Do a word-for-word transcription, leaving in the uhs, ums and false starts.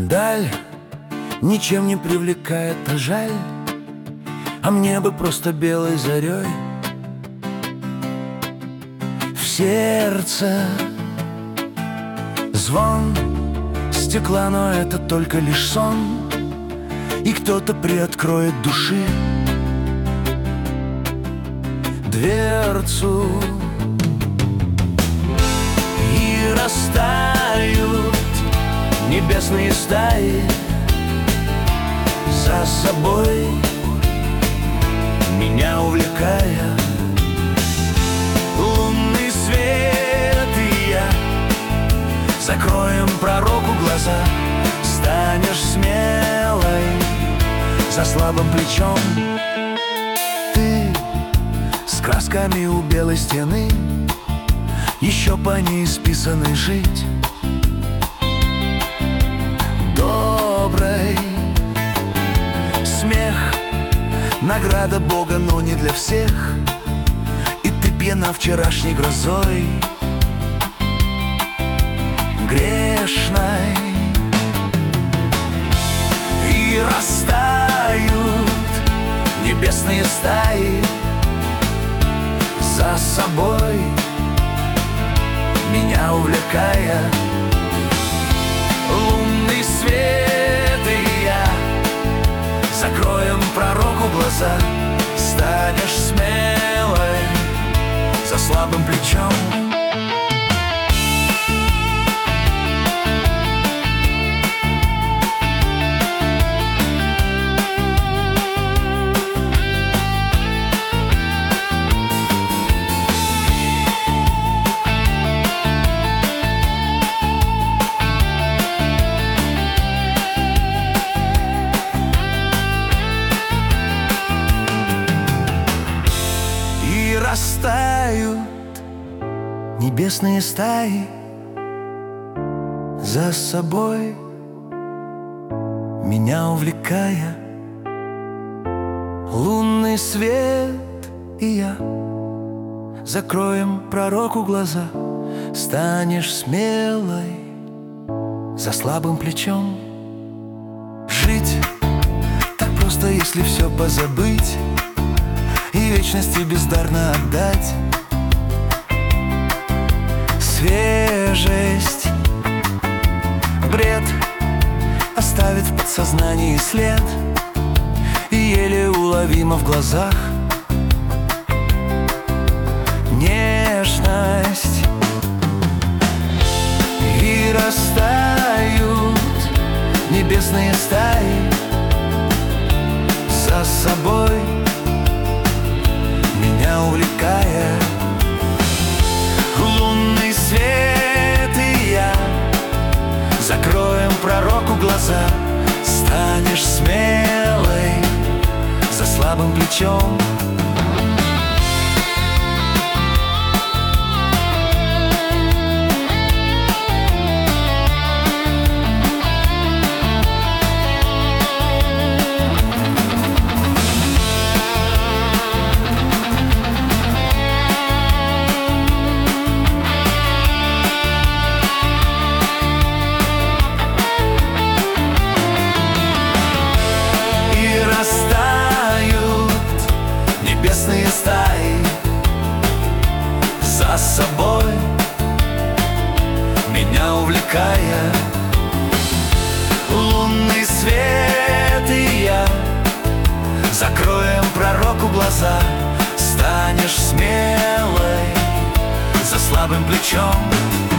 Даль ничем не привлекает, а жаль, а мне бы просто белой зарей в сердце звон стекла, но это только лишь сон, и кто-то приоткроет души дверцу, и растают небесные стаи за собой, меня увлекая. Лунный свет и я закроем пророку глаза. Станешь смелой за слабым плечом. Ты с красками у белой стены, еще по ней списанной жить доброй. Смех — награда Бога, но не для всех. И ты пьяна вчерашней грозой грешной. И растают небесные стаи за собой, меня увлекая. Лунный свет и я закроем пророку глаза. Станешь смелой за слабым плечом. Растают небесные стаи за собой, меня увлекая. Лунный свет и я закроем пророку глаза. Станешь смелой за слабым плечом. Жить так просто, если все позабыть и вечности бездарно отдать. Свежесть, бред оставит в подсознании след, и еле уловимо в глазах нежность. И растают небесные стаи за собой, меня увлекая. Лунный свет и я закроем пророку глаза. Станешь смелой за слабым плечом. Небесные стаи за собой, меня увлекая. Лунный свет и я закроем пророку глаза. Станешь смелой за слабым плечом.